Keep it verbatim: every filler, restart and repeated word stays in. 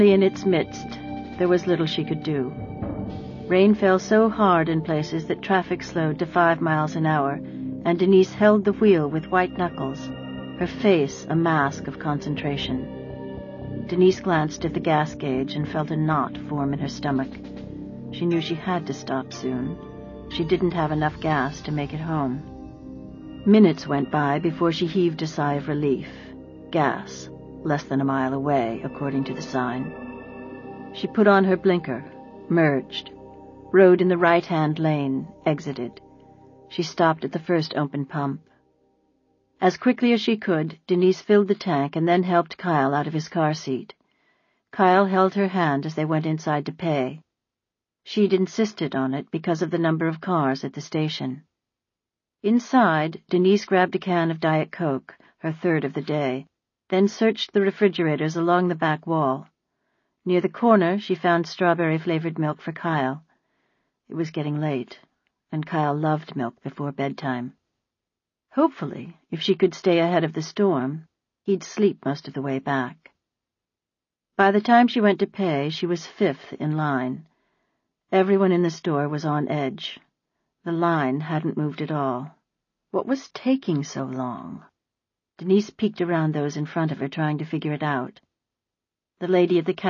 In its midst, there was little she could do. Rain fell so hard in places that traffic slowed to five miles an hour, and Denise held the wheel with white knuckles, her face a mask of concentration. Denise glanced at the gas gauge and felt a knot form in her stomach. She knew she had to stop soon. She didn't have enough gas to make it home. Minutes went by before she heaved a sigh of relief. Gas. Less than a mile away, according to the sign. She put on her blinker, merged, rode in the right-hand lane, exited. She stopped at the first open pump. As quickly as she could, Denise filled the tank and then helped Kyle out of his car seat. Kyle held her hand as they went inside to pay. She'd insisted on it because of the number of cars at the station. Inside, Denise grabbed a can of Diet Coke, her third of the day, then searched the refrigerators along the back wall. Near the corner, she found strawberry-flavored milk for Kyle. It was getting late, and Kyle loved milk before bedtime. Hopefully, if she could stay ahead of the storm, he'd sleep most of the way back. By the time she went to pay, she was fifth in line. Everyone in the store was on edge. The line hadn't moved at all. What was taking so long? Denise peeked around those in front of her, trying to figure it out. The lady at the counter